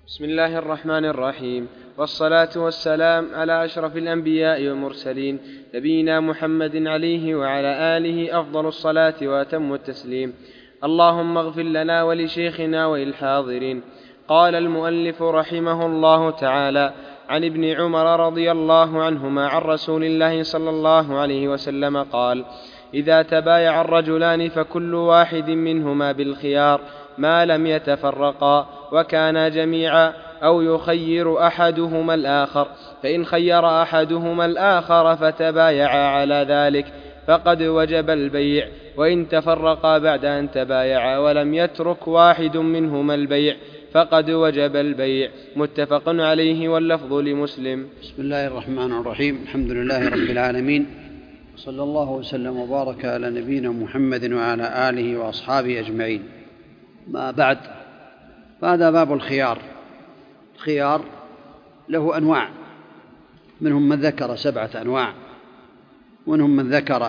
بسم الله الرحمن الرحيم، والصلاة والسلام على أشرف الأنبياء والمرسلين، نبينا محمد عليه وعلى آله أفضل الصلاة وأتم التسليم. اللهم اغفر لنا ولشيخنا وللحاضرين. قال المؤلف رحمه الله تعالى: عن ابن عمر رضي الله عنهما عن رسول الله صلى الله عليه وسلم قال: إذا تبايع الرجلان فكل واحد منهما بالخيار ما لم يتفرقا وكانا جميعا، أو يخير أحدهما الآخر، فإن خير أحدهما الآخر فتبايعا على ذلك فقد وجب البيع، وإن تفرقا بعد أن تبايعا ولم يترك واحد منهما البيع فقد وجب البيع. متفق عليه واللفظ لمسلم. بسم الله الرحمن الرحيم. الحمد لله رب العالمين، صلى الله وسلم وبارك على نبينا محمد وعلى آله وأصحابه أجمعين. ما بعد، فهذا باب الخيار. الخيار له أنواع، منهم من ذكر 7 أنواع، ومنهم من ذكر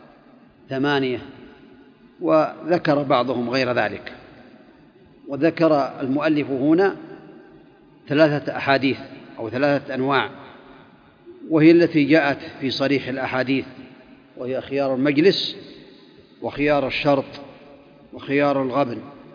8، وذكر بعضهم غير ذلك. وذكر المؤلف هنا 3 أحاديث أو 3 أنواع، وهي التي جاءت في صريح الأحاديث، وهي خيار المجلس وخيار الشرط وخيار الغبن.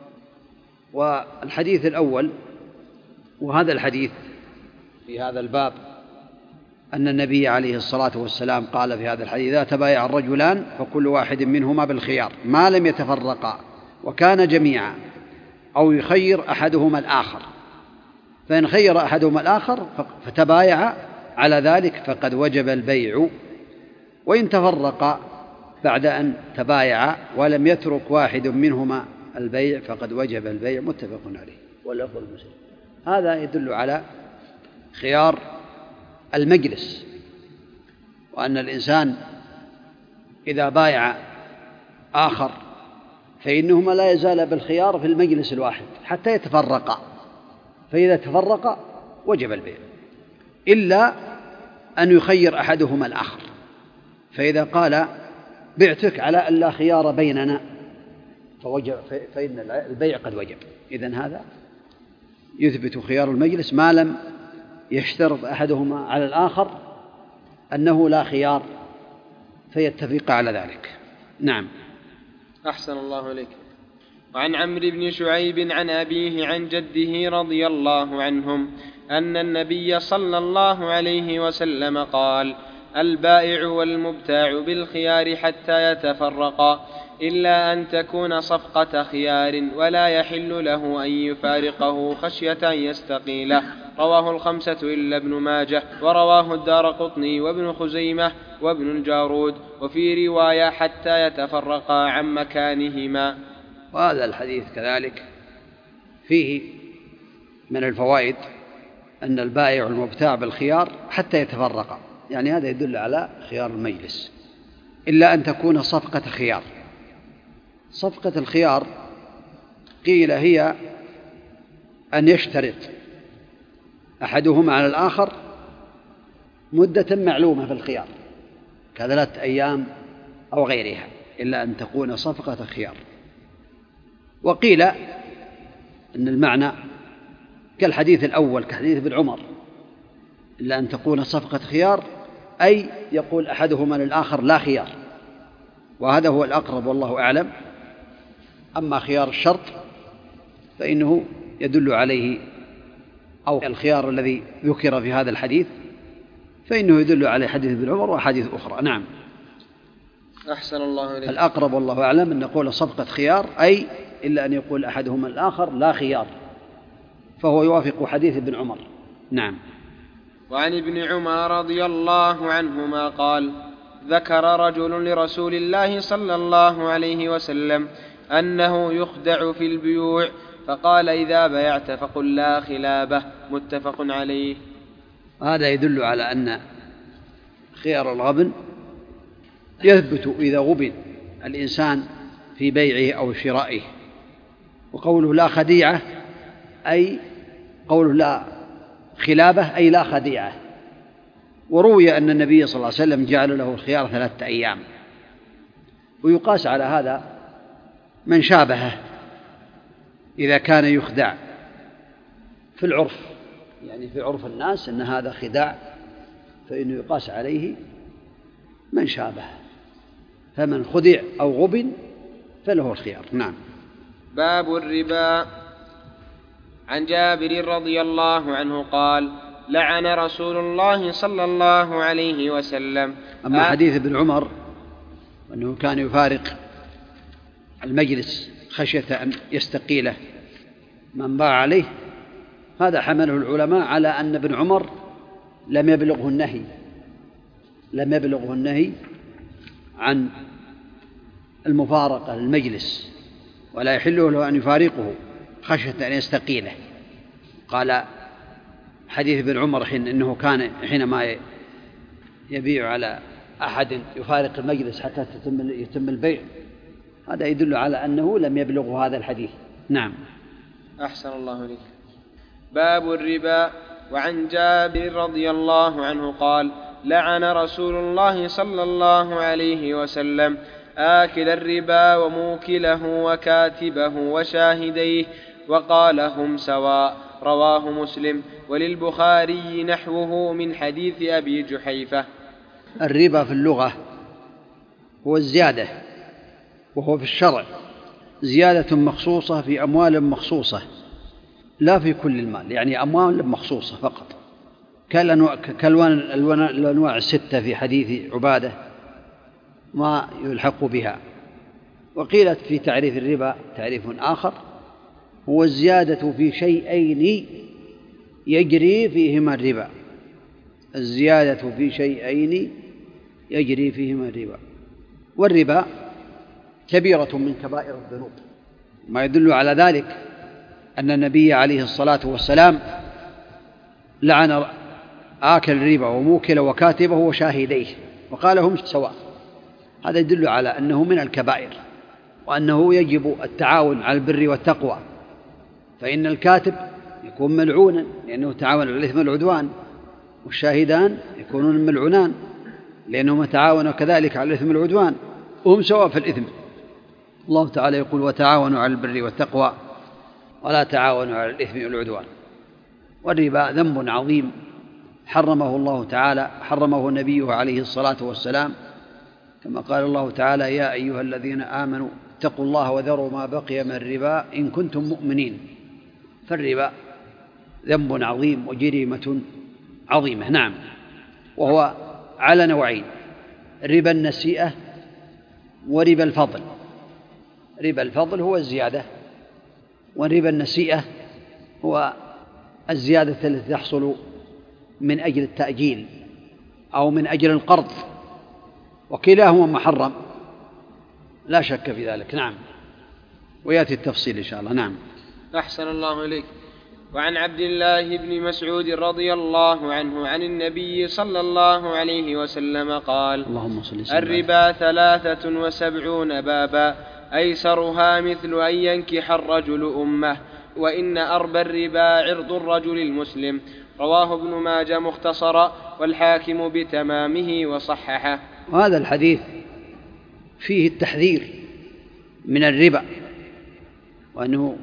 والحديث الأول، وهذا الحديث في هذا الباب، أن النبي عليه الصلاة والسلام قال في هذا الحديث: إذا تبايع الرجلان فكل واحد منهما بالخيار ما لم يتفرقا وكان جميعا، أو يخير أحدهما الآخر، فإن خير أحدهما الآخر فتبايع على ذلك فقد وجب البيع، وإن تفرقا بعد أن تبايع ولم يترك واحد منهما البيع فقد وجب البيع. متفق عليه واللفظ لمسلم. هذا يدل على خيار المجلس، وأن الإنسان إذا بايع آخر فإنهما لا يزال بالخيار في المجلس الواحد حتى يتفرقا، فإذا تفرقا وجب البيع، إلا أن يخير أحدهما الآخر، فإذا قال: بعتك على أن لا خيار بيننا، فإن البيع قد وجب. إذن هذا يثبت خيار المجلس ما لم يشترط أحدهما على الآخر أنه لا خيار، فيتفق على ذلك. نعم. أحسن الله إليك. وعن عمرو بن شعيب عن أبيه عن جده رضي الله عنهم أن النبي صلى الله عليه وسلم قال: البائع والمبتاع بالخيار حتى يتفرقا، إلا أن تكون صفقة خيار، ولا يحل له أن يفارقه خشية أن يستقيله. رواه 5 إلا ابن ماجه، ورواه الدارقطني وابن خزيمة وابن الجارود، وفي رواية: حتى يتفرقا عن مكانهما. وهذا الحديث كذلك فيه من الفوائد أن البائع والمبتاع بالخيار حتى يتفرقا، يعني هذا يدل على خيار المجلس، إلا أن تكون صفقة خيار. صفقة الخيار قيل هي أن يشترط أحدهما على الآخر مدة معلومة في الخيار ك3 أيام أو غيرها، إلا أن تكون صفقة خيار. وقيل أن المعنى كالحديث الأول، كحديث ابن عمر: إلا أن تكون صفقة خيار، أي يقول أحدهما للآخر لا خيار، وهذا هو الأقرب والله أعلم. أما خيار الشرط فإنه يدل عليه، أو الخيار الذي ذكر في هذا الحديث فإنه يدل عليه حديث ابن عمر وحديث أخرى. نعم. أحسن الله إليك. الأقرب والله أعلم أن نقول صفقة خيار، أي إلا أن يقول أحدهما الآخر لا خيار، فهو يوافق حديث ابن عمر. نعم. وعن ابن عمر رضي الله عنهما قال: ذكر رجل لرسول الله صلى الله عليه وسلم أنه يخدع في البيوع، فقال: إذا بيعت فقل لا خلابة. متفق عليه. هذا يدل على أن خيار الغبن يثبت إذا غبن الإنسان في بيعه أو شرائه. وقوله لا خديعة أي قوله لا خلابة أي لا خديعة. وروي أن النبي صلى الله عليه وسلم جعل له الخيار 3 أيام. ويقاس على هذا من شابهه إذا كان يخدع في العرف، يعني في عرف الناس أن هذا خداع، فإنه يقاس عليه من شابه، فمن خدع أو غبن فله الخيار. نعم. باب الربا. عن جابر رضي الله عنه قال: لعن رسول الله صلى الله عليه وسلم. أما حديث ابن عمر أنه كان يفارق المجلس خشية أن يستقيله من باع عليه، هذا حمله العلماء على أن ابن عمر لم يبلغه النهي عن المفارقة للمجلس، ولا يحل له أن يفارقه خشية أن يستقيله. قال حديث ابن عمر إنه كان حينما يبيع على أحد يفارق المجلس حتى يتم البيع، هذا يدل على أنه لم يبلغه هذا الحديث. نعم. أحسن الله إليك. باب الربا. وعن جابر رضي الله عنه قال: لعن رسول الله صلى الله عليه وسلم آكل الربا وموكله وكاتبه وشاهديه وقال: هم سواء. رواه مسلم، وللبخاري نحوه من حديث أبي جحيفة. الربا في اللغة هو الزيادة، وهو في الشرع زيادة مخصوصة في أموال مخصوصة، لا في كل المال، يعني أموال مخصوصة فقط، كالأنواع الستة في حديث عبادة ما يلحق بها. وقيلت في تعريف الربا تعريف آخر، هو الزيادة في شيئين يجري فيهما الربا، الزيادة في شيئين يجري فيهما الربا. والربا كبيرة من كبائر الذنوب، ما يدل على ذلك أن النبي عليه الصلاة والسلام لعن آكل الربا وموكل وكاتبه وشاهديه وقال: هم سواء. هذا يدل على أنه من الكبائر، وأنه يجب التعاون على البر والتقوى، فإن الكاتب يكون ملعونا لأنه تعاون على الإثم والعدوان، والشاهدان يكونون ملعونان لأنهما تعاونوا كذلك على الإثم والعدوان، وهم سواء في الإثم. الله تعالى يقول: وتعاونوا على البر والتقوى ولا تعاونوا على الإثم والعدوان. والربا ذنب عظيم حرمه الله تعالى، حرمه نبيه عليه الصلاة والسلام، كما قال الله تعالى: يا أيها الذين آمنوا اتقوا الله وذروا ما بقي من الربا إن كنتم مؤمنين. فالربا ذنب عظيم وجريمة عظيمة. نعم. وهو على نوعين: ربا النسيئة وربا الفضل. ربا الفضل هو الزيادة، وربا النسيئة هو الزيادة التي تحصل من أجل التأجيل أو من أجل القرض، وكلاهما محرم لا شك في ذلك. نعم. ويأتي التفصيل إن شاء الله. نعم. أحسن الله إليك. وعن عبد الله بن مسعود رضي الله عنه عن النبي صلى الله عليه وسلم قال: الربا 73 بابا، أيسرها مثل أن ينكح الرجل أمه، وإن أربى الربا عرض الرجل المسلم. رواه ابن ماجه مختصرا، والحاكم بتمامه وصححه. وهذا الحديث فيه التحذير من الربا، وأنه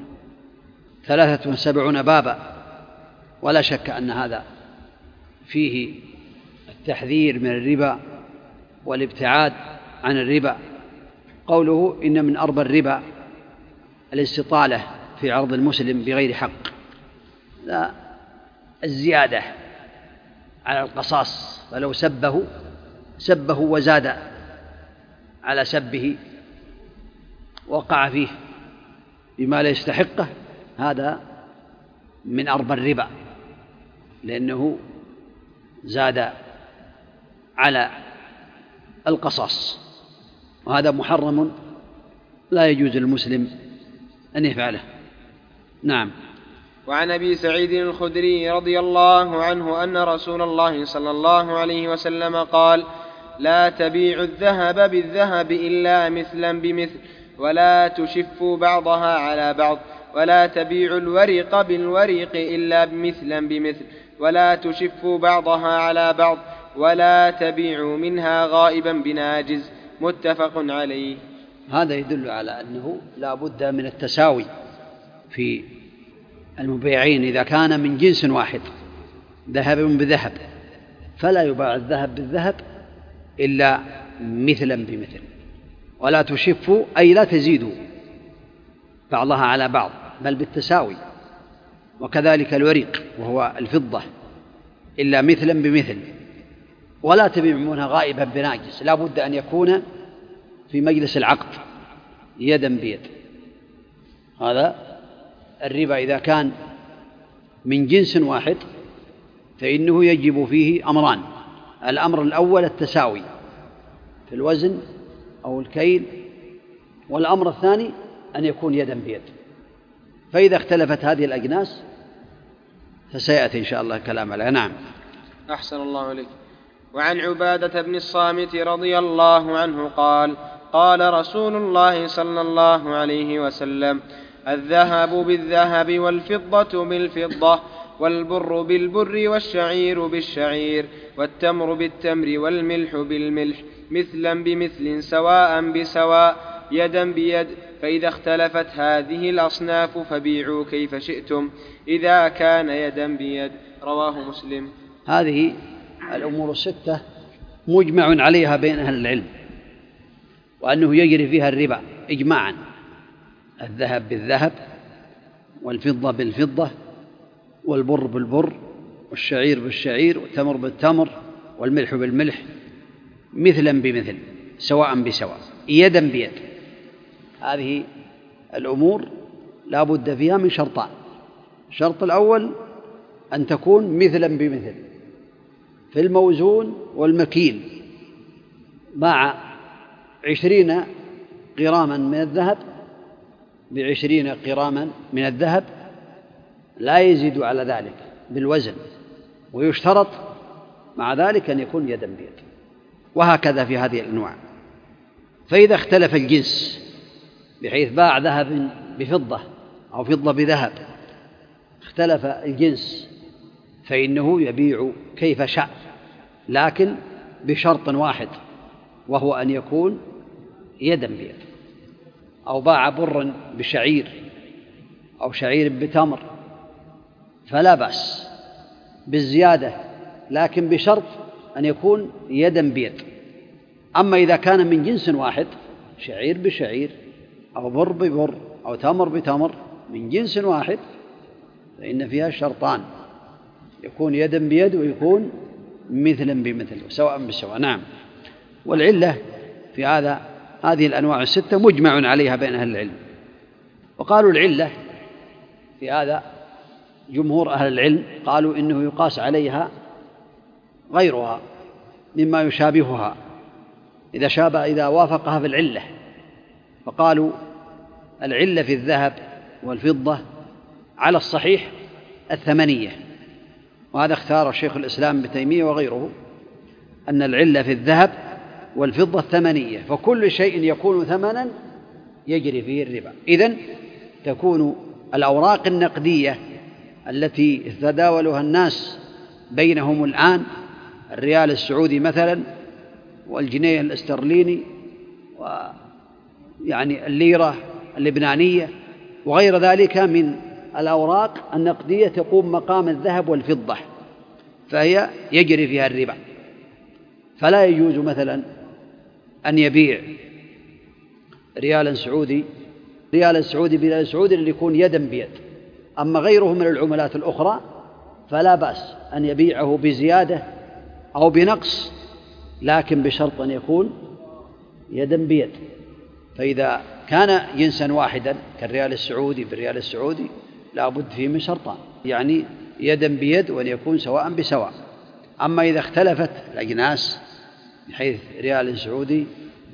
73 بابا، ولا شك أن هذا فيه التحذير من الربا والابتعاد عن الربا. قوله: إن من أربى الربا الاستطالة في عرض المسلم بغير حق، لا، الزيادة على القصاص، فلو سبه وزاد على سبه وقع فيه بما لا يستحقه، هذا من أربى الربا، لأنه زاد على القصاص، وهذا محرم لا يجوز للمسلم أن يفعله. نعم. وعن أبي سعيد الخدري رضي الله عنه أن رسول الله صلى الله عليه وسلم قال: لا تبيعوا الذهب بالذهب إلا مثلا بمثل، ولا تشفوا بعضها على بعض، ولا تبيعوا الورق بالورق إلا مثلا بمثل، ولا تشفوا بعضها على بعض، ولا تبيعوا منها غائبا بناجز. متفق عليه. هذا يدل على أنه لا بد من التساوي في المبيعين إذا كان من جنس واحد ذهب بذهب فلا يباع الذهب بالذهب إلا مثلا بمثل، ولا تشفوا أي لا تزيدوا بعضها على بعض بل بالتساوي، وكذلك الورق وهو الفضة إلا مثلا بمثل، ولا تبيعونها غائبا بناجس، لا بد أن يكون في مجلس العقد يدا بيد. هذا الربا إذا كان من جنس واحد فإنه يجب فيه أمران: الأمر الأول التساوي في الوزن أو الكيل، والأمر الثاني أن يكون يدا بيد. فإذا اختلفت هذه الأجناس فسيأتي إن شاء الله كلام عليها. نعم. أحسن الله إليك. وعن عبادة بن الصامت رضي الله عنه قال: قال رسول الله صلى الله عليه وسلم: الذهب بالذهب والفضة بالفضة والبر بالبر والشعير بالشعير والتمر بالتمر والملح بالملح مثلا بمثل سواء بسواء يدا بيد، فإذا اختلفت هذه الأصناف فبيعوا كيف شئتم إذا كان يدا بيد. رواه مسلم. هذه الأمور الستة مجمع عليها بين أهل العلم، وأنه يجري فيها الربا إجماعا: الذهب بالذهب والفضة بالفضة والبر بالبر والشعير بالشعير والتمر بالتمر والملح بالملح مثلا بمثل سواء بسواء يدا بيد. هذه الأمور لا بد فيها من شرطان: الشرط الأول أن تكون مثلا بمثل في الموزون والمكيل، باع 20 قراما من الذهب ب20 قراما من الذهب لا يزيد على ذلك بالوزن، ويشترط مع ذلك أن يكون يدا بيد، وهكذا في هذه الأنواع. فإذا اختلف الجنس بحيث باع ذهب بفضة أو فضة بذهب، اختلف الجنس فإنه يبيع كيف شاء، لكن بشرط واحد وهو أن يكون يدا بيد. أو باع برا بشعير أو شعير بتمر فلا بأس بالزيادة، لكن بشرط أن يكون يدا بيد. أما إذا كان من جنس واحد شعير بشعير أو بر ببر أو تمر بتمر من جنس واحد فإن فيها شرطان: يكون يدا بيد ويكون مثلا بمثل سواء بسواء. نعم. والعلة في هذه الأنواع الستة مجمع عليها بين أهل العلم. وقالوا العلة في هذا جمهور أهل العلم قالوا إنه يقاس عليها غيرها مما يشابهها إذا وافقها في العلة. فقالوا العلة في الذهب والفضة على الصحيح الثمنية، وهذا اختار شيخ الإسلام ابن تيمية وغيره أن العلة في الذهب والفضة الثمنية، فكل شيء يكون ثمنا يجري فيه الربا. إذن تكون الأوراق النقدية التي يتداولها الناس بينهم الآن، الريال السعودي مثلا والجنيه الاسترليني ويعني الليرة اللبنانية وغير ذلك من الأوراق النقدية تقوم مقام الذهب والفضة، فهي يجري فيها الربا. فلا يجوز مثلا أن يبيع ريالا سعودي بريال سعودي اللي يكون يدا بيد. أما غيره من العملات الأخرى فلا بأس أن يبيعه بزيادة أو بنقص، لكن بشرط أن يكون يدا بيد. فإذا كان جنسا واحدا كالريال السعودي بالريال السعودي لا بد فيه من شرطان، يعني يدا بيد وأن يكون سواء بسواء. أما إذا اختلفت الأجناس بحيث ريال سعودي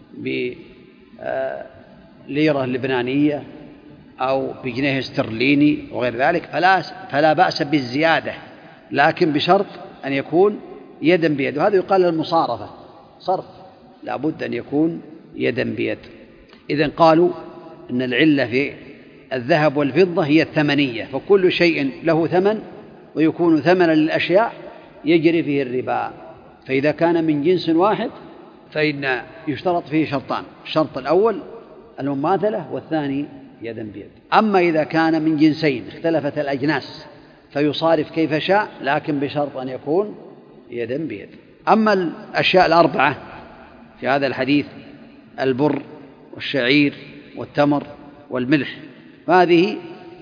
بليرة لبنانية أو بجنيه استرليني وغير ذلك فلا بأس بالزيادة، لكن بشرط أن يكون يدا بيد. وهذا يقال المصارفة، صرف لا بد أن يكون يدا بيد. إذن قالوا أن العلة في الذهب والفضة هي الثمنية، فكل شيء له ثمن ويكون ثمنا للأشياء يجري فيه الربا. فإذا كان من جنس واحد فإن يشترط فيه شرطان: الشرط الأول المماثلة، والثاني يدا بيد. أما إذا كان من جنسين اختلفت الأجناس فيصارف كيف شاء، لكن بشرط أن يكون يدا بيد. أما الأشياء الأربعة في هذا الحديث، البر والشعير والتمر والملح، فهذه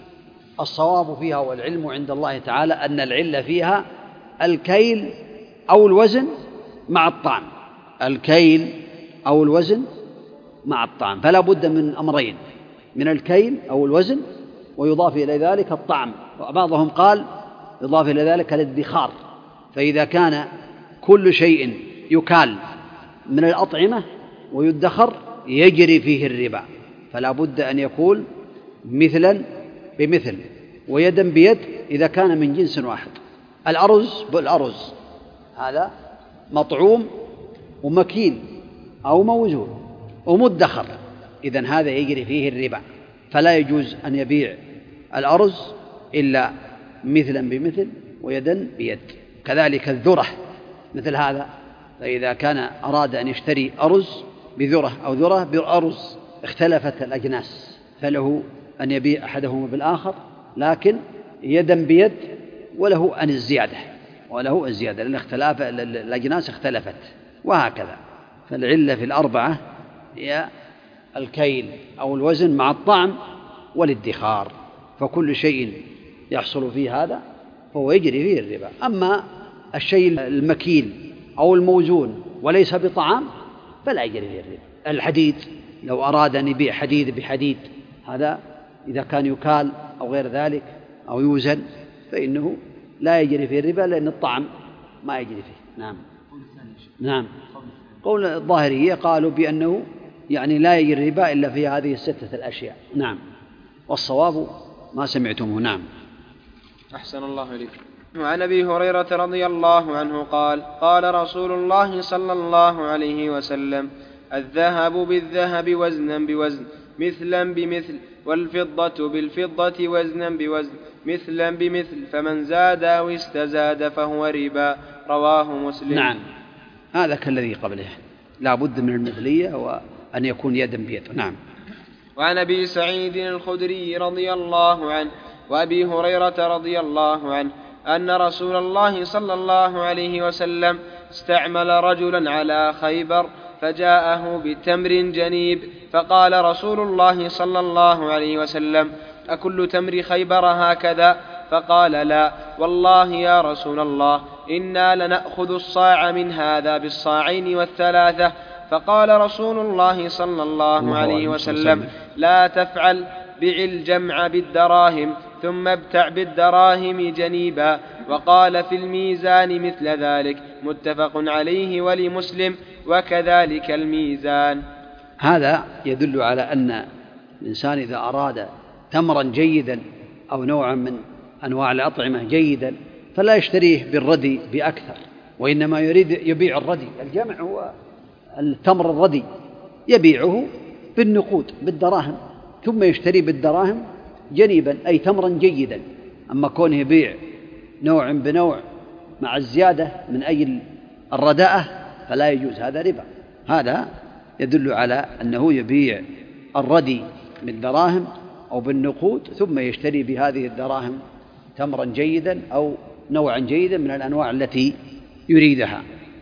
الصواب فيها والعلم عند الله تعالى أن العلة فيها الكيل أو الوزن مع الطعم، الكيل أو الوزن مع الطعم، فلا بد من أمرين، من الكيل أو الوزن ويضاف إلى ذلك الطعم. بعضهم قال يضاف إلى ذلك الادخار، فإذا كان كل شيء يكال من الأطعمة ويدخر يجري فيه الربا، فلا بد أن يكون مثلا بمثل ويدا بيد إذا كان من جنس واحد. الأرز بالأرز هذا مطعوم ومكيل أو موزون ومدخر، إذن هذا يجري فيه الربا، فلا يجوز أن يبيع الأرز إلا مثلا بمثل ويدا بيد. كذلك الذرة مثل هذا، فإذا كان أراد أن يشتري أرز بذرة أو ذرة بأرز اختلفت الأجناس فله أن يبيع أحدهما بالآخر، لكن يدا بيد وله أن الزيادة لأن اختلاف الأجناس اختلفت، وهكذا. فالعلة في الأربعة هي الكيل أو الوزن مع الطعم والادخار، فكل شيء يحصل فيه هذا فهو يجري فيه الربا. أما الشيء المكيل أو الموزون وليس بطعام فلا يجري فيه الربا. الحديد لو أراد أن يبيع حديد بحديد، هذا إذا كان يكال أو غير ذلك أو يوزن فإنه لا يجري فيه الربا، لأن الطعم ما يجري فيه. نعم. قول الظاهرية قالوا بأنه يعني لا يجري الربا إلا في هذه الستة الأشياء. نعم، والصواب ما سمعتمه. نعم. أحسن الله إليك. وعن أبي هريرة رضي الله عنه قال: قال رسول الله صلى الله عليه وسلم: الذهب بالذهب وزنا بوزن مثلا بمثل، والفضة بالفضة وزنا بوزن مثلا بمثل، فمن زاد أو استزاد فهو ربا. رواه مسلم. نعم، هذا كالذي قبله، لا بد من المثلية وأن يكون يدا بيد. نعم. وعن أبي سعيد الخدري رضي الله عنه وأبي هريرة رضي الله عنه أن رسول الله صلى الله عليه وسلم استعمل رجلا على خيبر فجاءه بتمر جنيب، فقال رسول الله صلى الله عليه وسلم: أكل تمر خيبر هكذا؟ فقال: لا والله يا رسول الله، إنا لنأخذ الصاع من هذا بالصاعين والثلاثة. فقال رسول الله صلى الله عليه وسلم: لا تفعل، بع الجمع بالدراهم ثم ابتع بالدراهم جنيبا. وقال في الميزان مثل ذلك، متفق عليه ولمسلم، وكذلك الميزان. هذا يدل على أن الإنسان إذا أراد تمرا جيدا أو نوعا من أنواع الأطعمة جيدا فلا يشتريه بالردي بأكثر، وإنما يريد يبيع الردي. الجمع هو التمر الردي، يبيعه بالنقود بالدراهم ثم يشتري بالدراهم جنيبا، أي تمرا جيدا. أما كونه يبيع نوع بنوع مع الزيادة من أجل الرداءة فلا يجوز، هذا ربا. هذا يدل على أنه يبيع الردي بالدراهم أو بالنقود ثم يشتري بهذه الدراهم تمرا جيدا أو نوعا جيدا من الأنواع التي يريدها.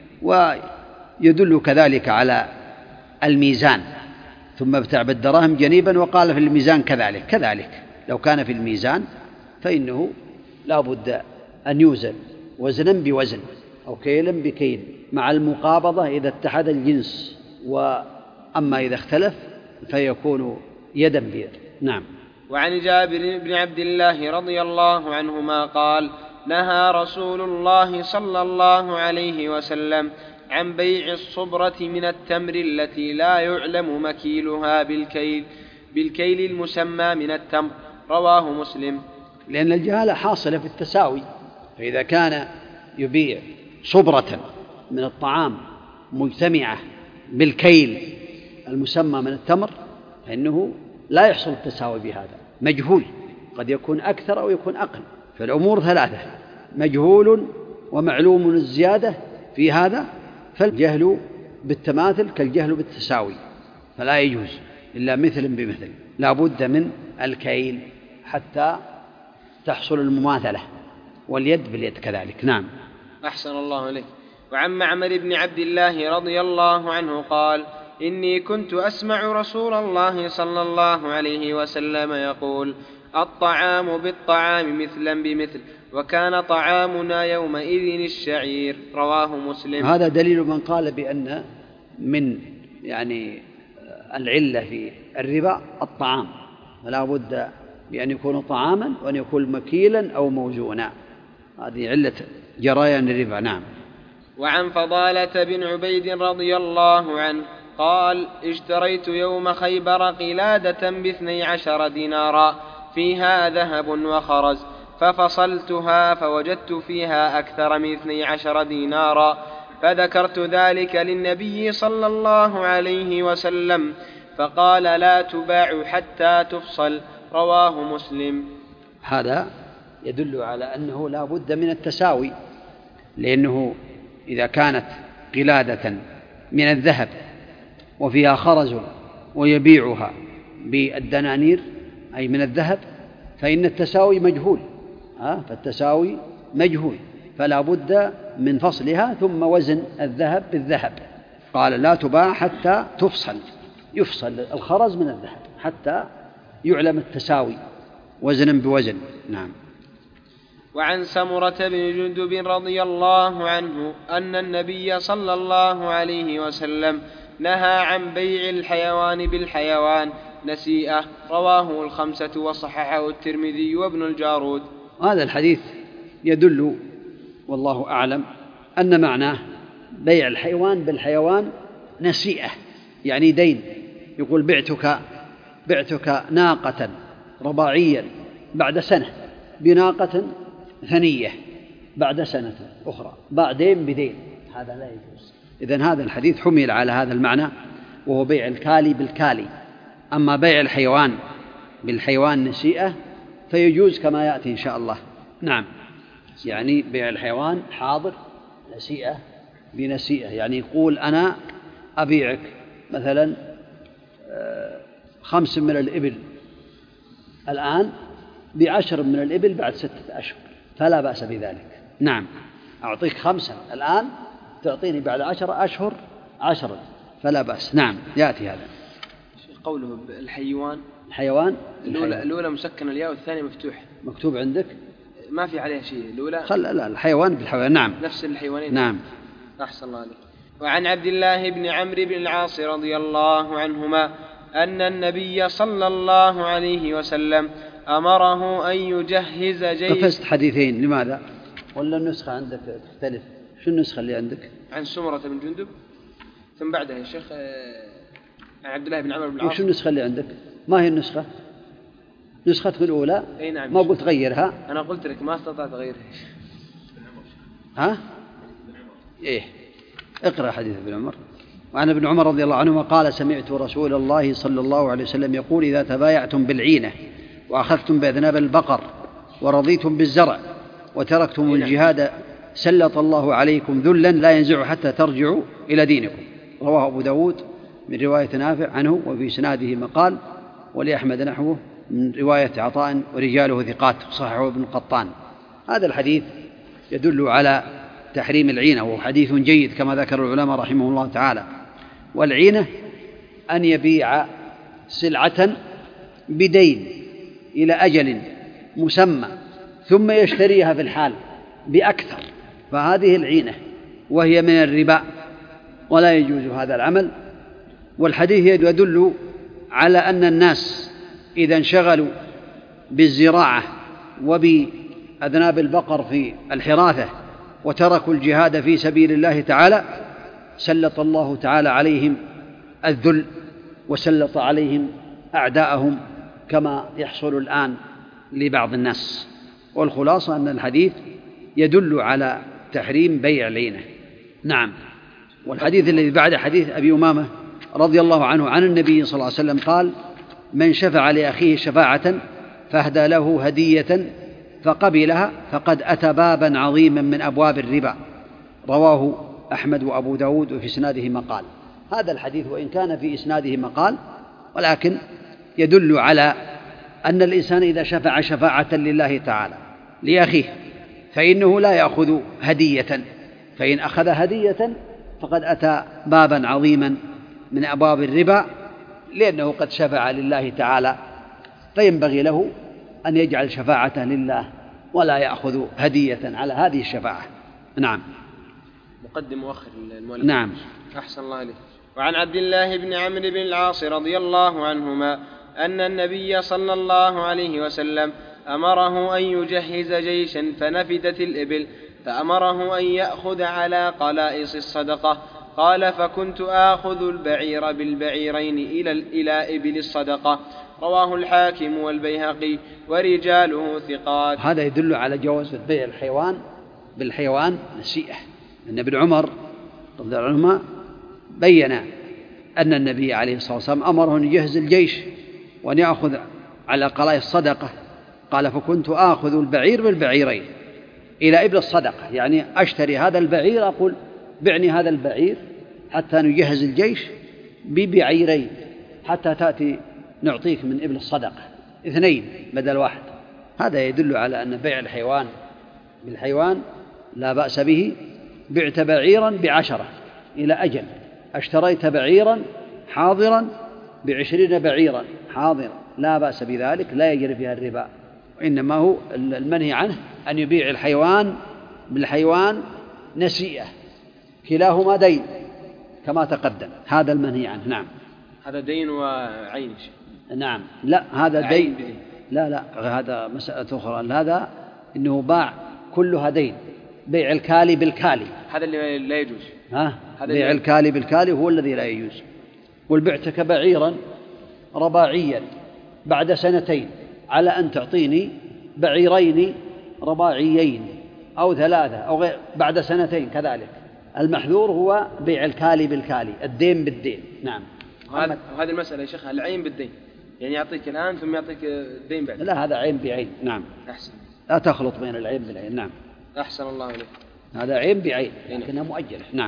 ويدل كذلك على الميزان، ثم ابتع بالدراهم جنيبا. وقال في الميزان كذلك لو كان في الميزان فإنه لا بد أن يوزن وزنا بوزن أو كيلا بكيل مع المقابضة إذا اتحد الجنس، وأما إذا اختلف فيكون يدا بيد. نعم. وعن جابر بن عبد الله رضي الله عنهما قال: نهى رسول الله صلى الله عليه وسلم عن بيع الصبرة من التمر التي لا يعلم مكيلها بالكيل المسمى من التمر. رواه مسلم. لأن الجهالة حاصلة في التساوي، فإذا كان يبيع صبرة من الطعام مجتمعة بالكيل المسمى من التمر فإنه لا يحصل التساوي بهذا، مجهول، قد يكون أكثر أو يكون أقل. فالأمور ثلاثة: مجهول ومعلوم الزيادة في هذا، فالجهل بالتماثل كالجهل بالتساوي، فلا يجوز إلا مثل بمثل، لا بد من الكيل حتى تحصل المماثلة، واليد باليد كذلك. نعم. أحسن الله إليك. وعن معمر بن عبد الله رضي الله عنه قال: إني كنت أسمع رسول الله صلى الله عليه وسلم يقول: الطعام بالطعام مثلا بمثل، وكان طعامنا يومئذ الشعير. رواه مسلم. هذا دليل من قال بأن من العلة في الربا الطعام، فلا بد بأن يكون طعاما وأن يكون مكيلا أو موزونا، هذه علة جريان الربا. نعم. وعن فضالة بن عبيد رضي الله عنه قال: اشتريت يوم خيبر قلادة ب12 دينارا فيها ذهب وخرز، ففصلتها فوجدت فيها أكثر من 12 دينارا، فذكرت ذلك للنبي صلى الله عليه وسلم، فقال: لا تباع حتى تفصل. رواه مسلم. هذا يدل على أنه لا بد من التساوي، لأنه إذا كانت قلادة من الذهب وفيها خرز ويبيعها بالدنانير أي من الذهب، فإن التساوي مجهول، فالتساوي مجهول، فلا بد من فصلها ثم وزن الذهب بالذهب. قال: لا تباع حتى تفصل، يفصل الخرز من الذهب حتى يعلم التساوي وزنا بوزن. نعم. وعن سمرة بن جندب رضي الله عنه أن النبي صلى الله عليه وسلم نهى عن بيع الحيوان بالحيوان نسيئة. رواه 5 وصححه الترمذي وابن الجارود. هذا الحديث يدل والله أعلم أن معناه بيع الحيوان بالحيوان نسيئة، يعني دين. يقول: بعتك ناقة رباعيا بعد سنة بناقة ثنية بعد سنة أخرى، بعدين بدين، هذا لا يجوز. إذن هذا الحديث حمل على هذا المعنى، وهو بيع الكالي بالكالي. أما بيع الحيوان بالحيوان نسيئة فيجوز كما يأتي إن شاء الله. نعم. يعني بيع الحيوان حاضر، نسيئة بنسيئة، يعني يقول: أنا أبيعك مثلا 5 من الإبل الآن ب10 من الإبل بعد 6 أشهر، فلا بأس بذلك. نعم. أعطيك 5 الآن، تعطيني بعد 10 أشهر 10، فلا بأس. نعم. يأتي هذا. قوله الحيوان، الحيوان الأولى مسكن الياء والثانية مفتوح. مكتوب عندك؟ ما في عليها شيء. الأولى لا، الحيوان بالحيوان. نعم. نفس الحيوانين. نعم. أحسن الله عليك. وعن عبد الله بن عمرو بن العاص رضي الله عنهما أن النبي صلى الله عليه وسلم أمره أن يجهز قفزت حديثين، لماذا؟ ولا النسخة عندك تختلف؟ شو النسخة اللي عندك؟ عن سمرة بن جندب، ثم بعدها يا شيخ عن عبد الله بن عمرو بن العاص. شو النسخة اللي عندك؟ ما هي النسخة؟ نسختك الأولى. أي نعم. ما قلت غيرها؟ أنا قلت لك ما استطعت غيرها. ها؟ إيه، اقرأ حديث ابن عمر. وعن ابن عمر رضي الله عنهما قال: سمعت رسول الله صلى الله عليه وسلم يقول: إذا تبايعتم بالعينة وأخذتم بأذناب البقر ورضيتم بالزرع وتركتم الجهاد سلط الله عليكم ذلا لا ينزع حتى ترجعوا إلى دينكم. رواه أبو داود من رواية نافع عنه، وفي سناده مقال، ولأحمد نحوه من رواية عطاء ورجاله ثقات، صححه ابن قطان. هذا الحديث يدل على تحريم العينة، وهو حديث جيد كما ذكر العلماء رحمه الله تعالى. والعينة أن يبيع سلعة بدين إلى أجل مسمى ثم يشتريها في الحال بأكثر، فهذه العينة، وهي من الربا ولا يجوز هذا العمل. والحديث يدل على أن الناس إذا انشغلوا بالزراعة وبأذناب البقر في الحراثة وتركوا الجهاد في سبيل الله تعالى سلط الله تعالى عليهم الذل وسلط عليهم أعداءهم كما يحصل الآن لبعض الناس. والخلاصة أن الحديث يدل على تحريم بيع العينة. نعم. والحديث الذي بعد حديث أبي أمامة رضي الله عنه عن النبي صلى الله عليه وسلم قال: من شفع لأخيه شفاعة فأهدى له هدية فقبلها فقد أتى بابا عظيما من أبواب الربا. رواه أحمد وأبو داود، وفي إسناده مقال. هذا الحديث وإن كان في إسناده مقال، ولكن يدل على أن الإنسان إذا شفع شفاعة لله تعالى لأخيه فإنه لا يأخذ هدية، فإن أخذ هدية فقد أتى بابا عظيما من أبواب الربا، لأنه قد شفع لله تعالى، فينبغي له أن يجعل شفاعته لله ولا يأخذ هدية على هذه الشفاعة. نعم. مقدم مؤخر المؤلف. نعم. أحسن الله عليك. وعن عبد الله بن عمرو بن العاص رضي الله عنهما أن النبي صلى الله عليه وسلم أمره أن يجهز جيشا فنفدت الإبل، فأمره أن يأخذ على قلائص الصدقة. قال: فكنت آخذ البعير بالبعيرين إلى إبل الصدقة. رواه الحاكم والبيهقي ورجاله ثقات. هذا يدل على جواز بيع الحيوان بالحيوان نسيئة. أن ابن عمر رضي الله عنهما بين أن النبي عليه الصلاة والسلام أمره أن يجهز الجيش وأن يأخذ على قلائص الصدقة. قال: فكنت آخذ البعير بالبعيرين إلى إبل الصدقة، يعني أشتري هذا البعير، أقول بعني هذا البعير حتى نجهز الجيش ببعيرين حتى تأتي نعطيك من إبل الصدقة 2 بدل 1. هذا يدل على أن بيع الحيوان بالحيوان لا بأس به. بعت بعيرا ب10 إلى أجل، اشتريت بعيرا حاضرا ب20 بعيرا حاضرا، لا بأس بذلك، لا يجري فيها الربا، وإنما هو المنهي عنه أن يبيع الحيوان بالحيوان نسيئة، كلاهما دين كما تقدم، هذا المنهي عنه. نعم. هذا دين وعين. نعم. لا، هذا دين. لا هذا مسألة أخرى. هذا إنه باع كلها دين، بيع الكالي بالكالي هذا اللي لا يجوز. بيع الكالي بالكالي هو الذي لا يجوز. والبعتك بعيرا رباعيا بعد 2 على أن تعطيني بعيرين رباعيين أو 3 أو غير بعد 2 كذلك. المحذور هو بيع الكالي بالكالي، الدين بالدين. نعم. وهذه المسألة يا شيخ العين بالدين، يعني يعطيك الآن ثم يعطيك الدين بعد. لا، هذا عين بعين. نعم. أحسن. لا تخلط بين العين بالعين. نعم. أحسن الله عليك. هذا عين بعين لكنها مؤجلة. نعم.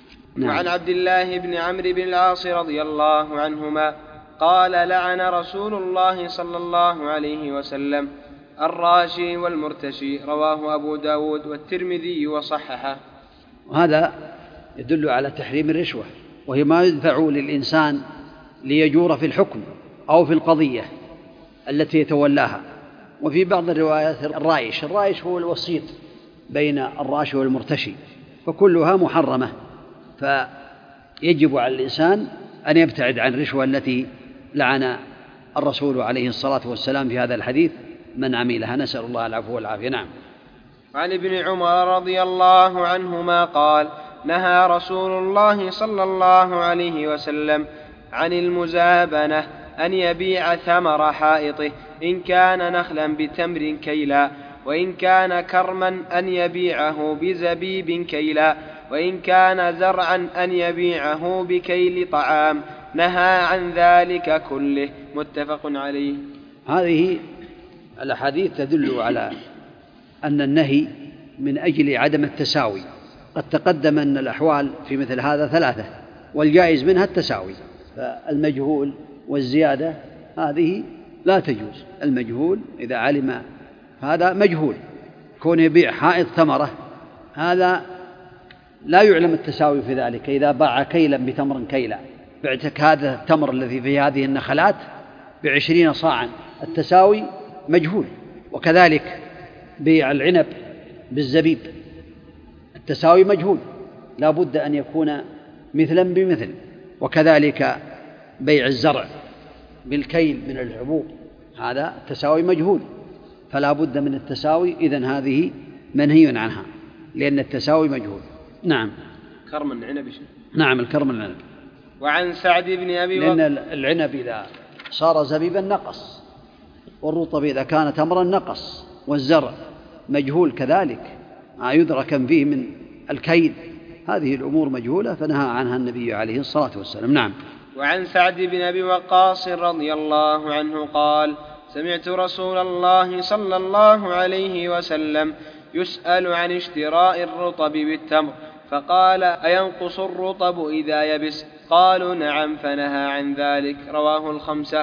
وعن عبد الله بن عمرو بن العاص رضي الله عنهما قال: لعن رسول الله صلى الله عليه وسلم الراشي والمرتشي. رواه أبو داود والترمذي وصححه. وهذا يدل على تحريم الرشوة، وهي ما يدفع للإنسان ليجور في الحكم أو في القضية التي يتولاها. وفي بعض الروايات الرايش هو الوسيط بين الراشي والمرتشي، فكلها محرمة، فيجب على الإنسان أن يبتعد عن الرشوة التي لعن الرسول عليه الصلاة والسلام في هذا الحديث من عملها، نسأل الله العفو والعافية. نعم. وعن ابن عمر رضي الله عنهما قال: نهى رسول الله صلى الله عليه وسلم عن المزابنة، أن يبيع ثمر حائطه إن كان نخلا بتمر كيلا، وإن كان كرما أن يبيعه بزبيب كيلا، وإن كان زرعا أن يبيعه بكيل طعام. نهى عن ذلك كله. متفق عليه. هذه الأحاديث تدل على أن النهي من أجل عدم التساوي. قد تقدم أن الأحوال في مثل هذا 3، والجائز منها التساوي، فالمجهول والزيادة هذه لا تجوز. المجهول إذا علم هذا مجهول، كون يبيع حائط ثمرة هذا لا يعلم التساوي في ذلك. إذا باع كيلا بتمر كيلا، بعتك هذا التمر الذي في هذه النخلات ب20 صاعا، التساوي مجهول. وكذلك بيع العنب بالزبيب، التساوي مجهول، لا بد أن يكون مثلا بمثل. وكذلك بيع الزرع بالكيل من الحبوب، هذا التساوي مجهول، فلا بد من التساوي. إذن هذه منهي عنها لأن التساوي مجهول. نعم. كرم العنب. نعم، الكرم العنب. وعن سعد بن أبي لأن العنب إذا صار زبيبا نقص، والرطب إذا كان تمرا نقص، والزرع مجهول كذلك، ما يدرك فيه من الكيل. هذه الأمور مجهولة فنهى عنها النبي عليه الصلاة والسلام. نعم. وعن سعد بن أبي وقاص رضي الله عنه قال: سمعت رسول الله صلى الله عليه وسلم يسأل عن اشتراء الرطب بالتمر، فقال: أينقص الرطب إذا يبس؟ قالوا: نعم، فنهى عن ذلك. رواه 5.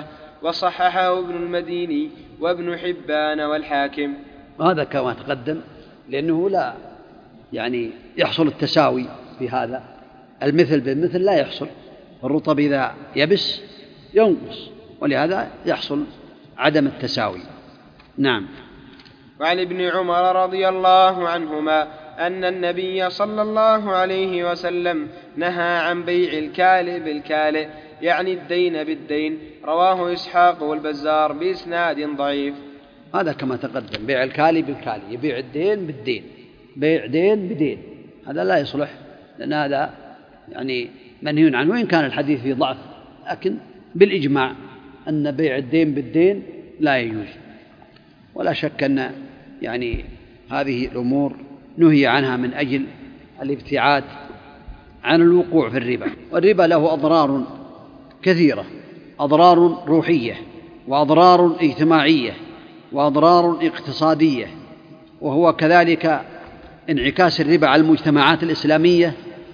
وصححه ابن المديني وابن حبان والحاكم. هذا كما تقدم، لأنه لا يحصل التساوي في هذا، المثل بالمثل لا يحصل، الرطب إذا يبس ينقص، ولهذا يحصل عدم التساوي. نعم. وعن ابن عمر رضي الله عنهما أن النبي صلى الله عليه وسلم نهى عن بيع الكالئ بالكالئ، يعني الدين بالدين. رواه إسحاق والبزار بإسناد ضعيف. هذا كما تقدم، بيع الكالئ بالكالئ، يبيع الدين بالدين، بيع دين بدين، هذا لا يصلح، لأن هذا منهي عنه، وإن كان الحديث فيه ضعف، لكن بالإجماع أن بيع الدين بالدين لا يجوز. ولا شك أن هذه الأمور نهي عنها من أجل الابتعاد عن الوقوع في الربا. والربا له أضرار كثيرة، أضرار روحية، وأضرار اجتماعية، وأضرار اقتصادية، وهو كذلك انعكاس الربا على المجتمعات الإسلامية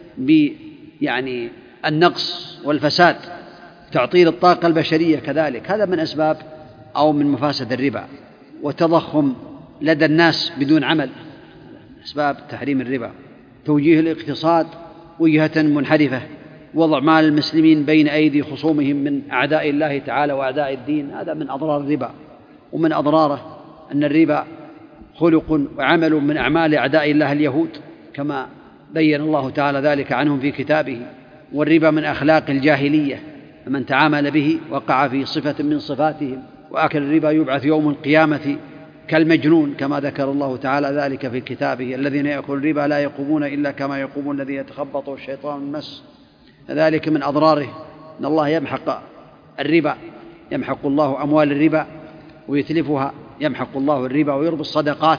النقص والفساد، تعطيل الطاقة البشرية كذلك، هذا من أسباب أو من مفاسد الربا. وتضخم لدى الناس بدون عمل، أسباب تحريم الربا. توجيه الاقتصاد وجهة منحرفة، وضع مال المسلمين بين أيدي خصومهم من أعداء الله تعالى وأعداء الدين، هذا من أضرار الربا. ومن أضراره أن الربا خلق وعمل من أعمال أعداء الله اليهود، كما بين الله تعالى ذلك عنهم في كتابه. والربا من أخلاق الجاهلية، فمن تعامل به وقع في صفة من صفاتهم. وآكل الربا يبعث يوم القيامة كالمجنون، كما ذكر الله تعالى ذلك في كتابه. الذين يأكلون الربا لا يقومون إلا كما يقوم الذي يتخبطه الشيطان من المس. ذلك من أضراره أن الله يمحق الربا، يمحق الله أموال الربا ويتلفها، يمحق الله الربا ويربي الصدقات.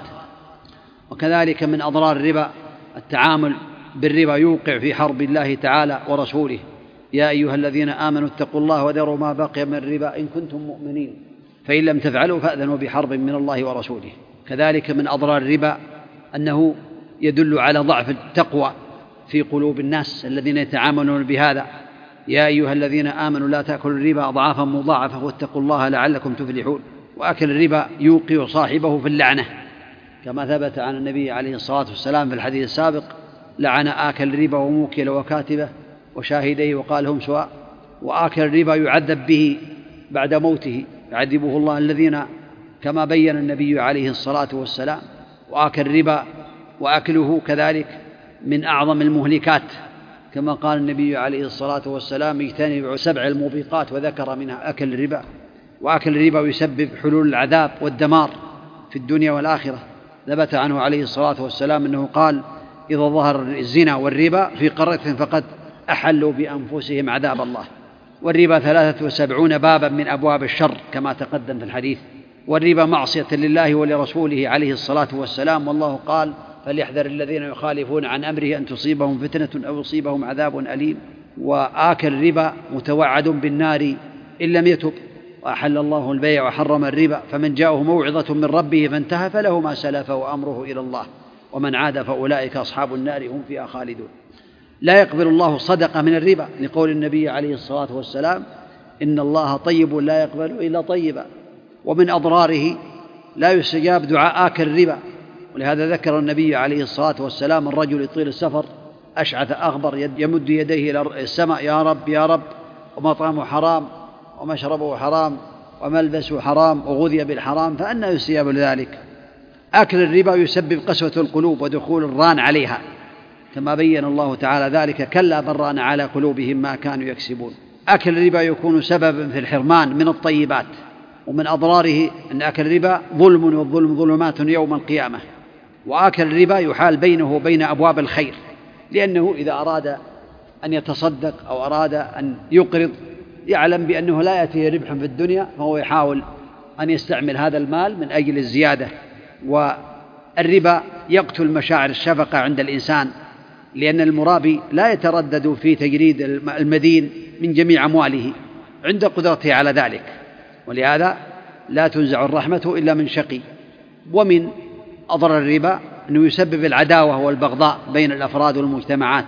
وكذلك من أضرار الربا التعامل بالربا يوقع في حرب الله تعالى ورسوله. يا أيها الذين آمنوا اتقوا الله وذروا ما بقي من الربا إن كنتم مؤمنين، فإن لم تفعلوا فأذنوا بحرب من الله ورسوله. كذلك من أضرار الربا أنه يدل على ضعف التقوى في قلوب الناس الذين يتعاملون بهذا. يا أيها الذين آمنوا لا تأكلوا الربا أضعافا مضاعفة واتقوا الله لعلكم تفلحون. وأكل الربا يوقع صاحبه في اللعنة، كما ثبت عن النبي عليه الصلاة والسلام في الحديث السابق: لعن آكل الربا وموكل وكاتبه وشاهديه وقال هم سواء. وآكل الربا يعذب به بعد موته، يعذبه الله الذين كما بين النبي عليه الصلاة والسلام. وآكل الربا وأكله كذلك من أعظم المهلكات، كما قال النبي عليه الصلاة والسلام: اجتنبوا 7 الموبقات، وذكر منها أكل الربا. وأكل الربا يسبب حلول العذاب والدمار في الدنيا والآخرة. ثبت عنه عليه الصلاة والسلام أنه قال: إذا ظهر الزنا والربا في قرية فقد أحلوا بأنفسهم عذاب الله. والربا 73 بابا من أبواب الشر، كما تقدم في الحديث. والربا معصية لله ولرسوله عليه الصلاة والسلام، والله قال: فليحذر الذين يخالفون عن أمره أن تصيبهم فتنة أو يصيبهم عذاب أليم. وآكل الربا متوعد بالنار إن لم يتب. وأحل الله البيع وحرم الربا، فمن جاءه موعظة من ربه فانتهى فله ما سلف وأمره إلى الله، ومن عاد فأولئك أصحاب النار هم فيها خالدون. لا يقبل الله صدقة من الربا، لقول النبي عليه الصلاة والسلام: إن الله طيب لا يقبل إلا طيبا. ومن أضراره لا يستجاب دعاء آكل الربا، ولهذا ذكر النبي عليه الصلاة والسلام الرجل يطيل السفر أشعث أغبر يمد يديه إلى السماء: يا رب يا رب، ومطعمه حرام ومشربه حرام وملبسه حرام وغذي بالحرام، فأنى يستجاب لذلك. أكل الربا يسبب قسوة القلوب ودخول الران عليها، كما بين الله تعالى ذلك: كلا بل ران على قلوبهم ما كانوا يكسبون. أكل الربا يكون سببا في الحرمان من الطيبات. ومن أضراره أن أكل الربا ظلم، والظلم ظلمات يوم القيامة. وأكل الربا يحال بينه وبين أبواب الخير، لأنه إذا أراد أن يتصدق أو أراد أن يقرض يعلم بأنه لا يأتيه ربح في الدنيا، فهو يحاول أن يستعمل هذا المال من أجل الزيادة. والربا يقتل مشاعر الشفقة عند الإنسان، لأن المرابي لا يتردد في تجريد المدين من جميع أمواله عند قدرته على ذلك، ولهذا لا تنزع الرحمة إلا من شقي. ومن أضرار الربا أنه يسبب العداوة والبغضاء بين الأفراد والمجتمعات.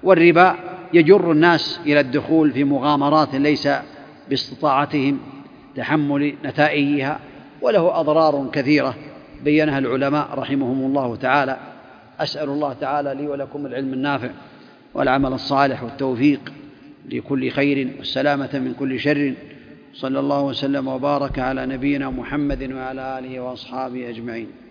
والربا يجر الناس إلى الدخول في مغامرات ليس باستطاعتهم، تحمل نتائجها، وله أضرار كثيرة بينها العلماء رحمهم الله تعالى. أسأل الله تعالى لي ولكم العلم النافع والعمل الصالح والتوفيق لكل خير والسلامة من كل شر. صلى الله وسلم وبارك على نبينا محمد وعلى آله وأصحابه أجمعين.